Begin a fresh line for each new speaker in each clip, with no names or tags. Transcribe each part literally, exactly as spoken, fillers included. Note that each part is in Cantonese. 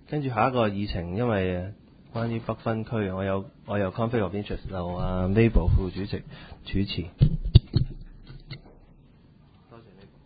跟住下一個議程，因為關於北分區，我有我有 conflict of interest， 由阿 Mabel 副主席主持。多謝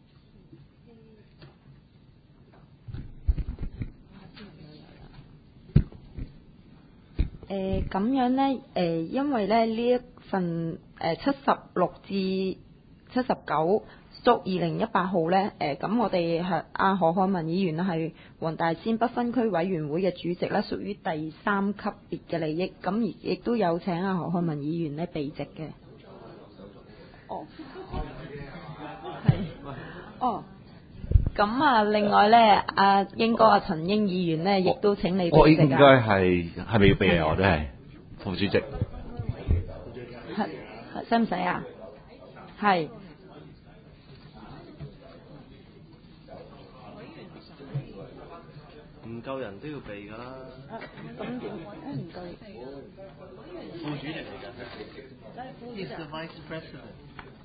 Mabel。誒咁樣呢，誒、呃、因為咧呢一份誒七十六至七十九足二零一八號呢，誒、呃、咁我哋係阿何漢文議員係黃大仙北分區委員會嘅主席啦，屬於第三級別嘅利益，咁而亦都有請阿何漢文議員呢避席嘅。哦，係，哦。咁啊，另外咧，阿英哥阿陳英議員咧，亦都請你避席啊。
我應該係係咪要避啊？我都係副主席。係
係，使唔使啊？係。
唔夠人都要避㗎啦。
咁點？唔夠。
副主席嚟㗎。He's the vice president。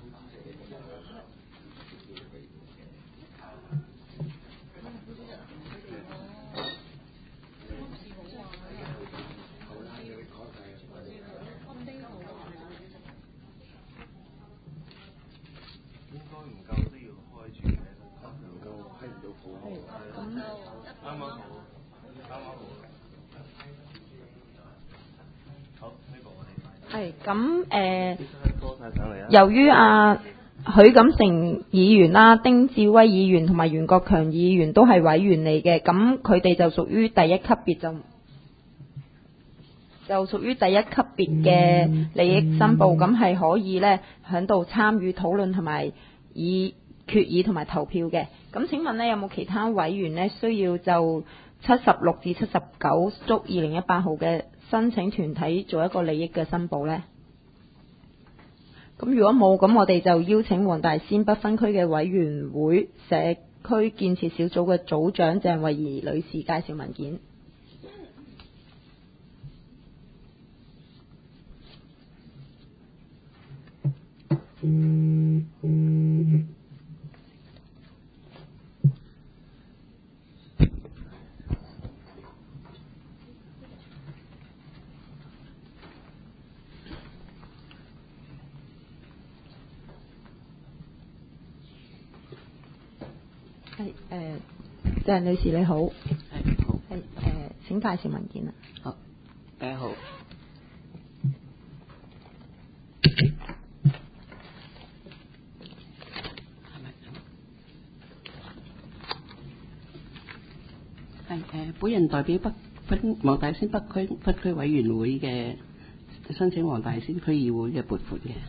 係咁誒，由於阿許錦成議員啦、丁志威議員同埋袁國強議員都係委員嚟嘅，咁佢哋就屬於第一級別就就屬於第一級別嘅利益申報，咁係可以咧喺度參與討論同埋以決議同埋投票嘅。咁請問呢，有冇其他委員呢需要就七十六至七十九足二零一八號嘅申請團體做一個利益嘅申報呢？咁如果冇，咁我哋就邀請黃大仙北分區嘅委員會社區建設小組嘅組長鄭慧儀女士介紹文件。嗯嗯係誒，鄭女士你好。係好。係誒、呃，請介紹文件啊。
好。誒好。係誒，本人代表北分黃大仙北區北區委員會嘅申請黃大仙區議會嘅撥款嘅。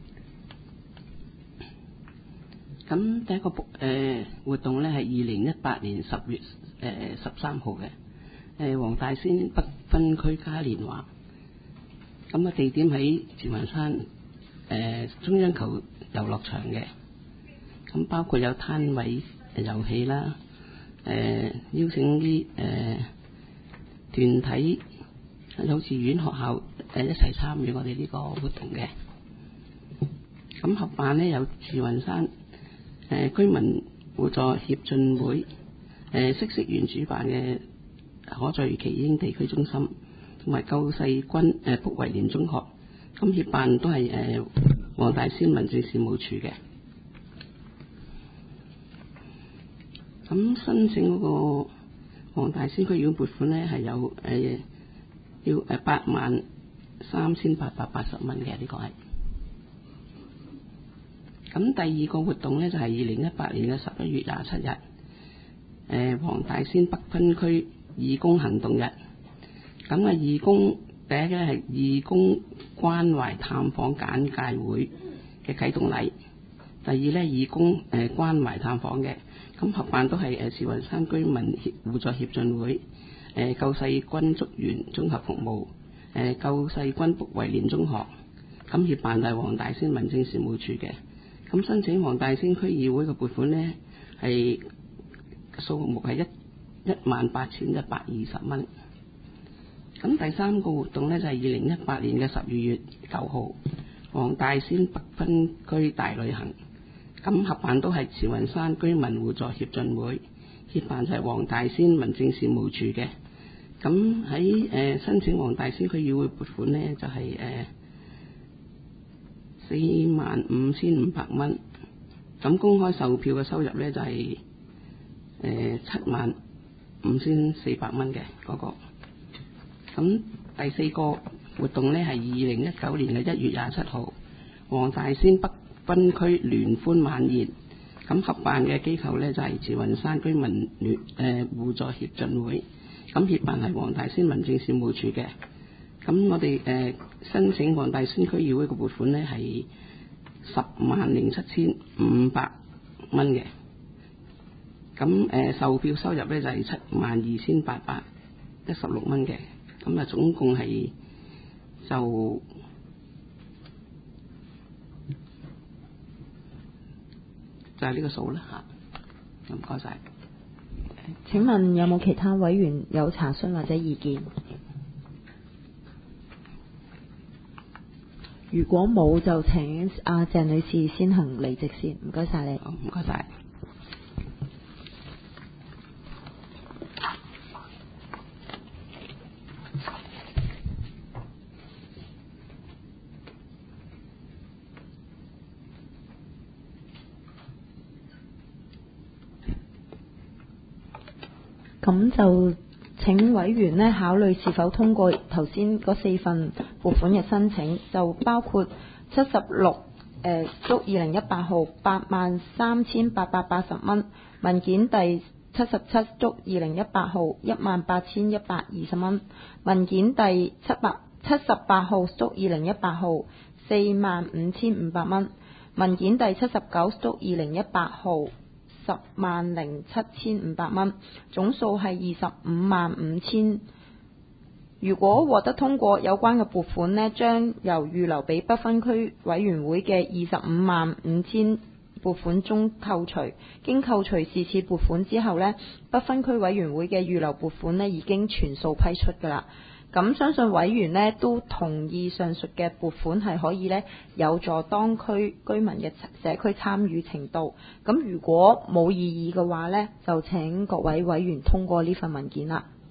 咁第一個誒、呃、活動咧係二零一八年十月誒十三號嘅，誒黃大仙北分區嘉年華。咁啊地點喺慈雲山誒、呃、中央球遊樂場嘅，咁包括有攤位遊戲啦，誒、呃、邀請啲誒、呃、團體、幼稚園、學校誒一齊參與我哋呢個活動嘅。咁合辦咧有慈雲山誒、呃、居民互助協進會，誒嗇色園主辦嘅可在其英地區中心，同埋救世軍誒福維廉中學，咁協辦都係誒黃大仙民政事務處嘅。咁申請嗰個黃大仙區議會撥款咧係有誒、呃、要誒八萬三千八百八十蚊嘅，呢個係。咁第二個活動咧就係二零一八年嘅十一月廿七日，誒、呃、黃大仙北分區義工行動日。咁啊義工第一咧係義工關懷探訪簡介會嘅啟動禮，第二咧義工誒、呃、關懷探訪嘅，咁合辦都係誒慈雲山居民協互助協進會、誒、呃、救世軍竹園綜合服務、誒、呃、救世軍福維廉中學，咁協辦就係黃大仙民政事務處嘅。咁申請黃大仙區議會嘅撥款呢，係數目係一一萬八千一百二十蚊。咁第三個活動呢，就係二零一八年嘅十二月九號，黃大仙北分區大旅行。咁合辦都係慈雲山居民互助協進會，協辦就係黃大仙民政事務處嘅。 咁喺誒申請黃大仙區議會撥款咧，就係誒四萬五千五百蚊。咁公開售票嘅收入咧就係誒七萬五千四百蚊嘅嗰個。咁第四個活動咧係二零一九年嘅一月廿七號，黃大仙北分區聯歡晚宴。咁合辦嘅機構咧就係慈雲山居民聯誒互助協進會。咁協辦係黃大仙民政事務處嘅。咁我哋誒、呃、申請黃大仙區議會嘅撥款咧係十萬零七千五百蚊嘅。咁誒、呃、售票收入咧就係七萬二千八百一十六蚊嘅。咁啊總共係就就係呢個數啦嚇。唔該晒。
請問有冇其他委員有查詢或者意見？如果冇，就請阿鄭女士先行離席先。唔該晒你。
好，唔該晒。
咁就請委員呢考慮是否通過頭先嗰四份撥款嘅申請，就包括七十六誒足二零一八號八萬三千八百八十蚊，文件第七十七足二零一八號一萬八千一百二十蚊，文件第七百七十八號足二零一八號四萬五千五百蚊，文件第七十九足二零一八號十萬零七千五百蚊，總數係二十五萬五千。如果獲得通過，有關嘅撥款呢，將由預留俾不分區委員會嘅二十五萬五千撥款中扣除。經扣除是次撥款之後呢，不分區委員會嘅預留撥款呢已經全數批出㗎啦。咁相信委員呢都同意上述嘅撥款係可以呢有助當區居民嘅社區參與程度。咁如果冇異議嘅話呢，就請各位委員通過呢份文件啦。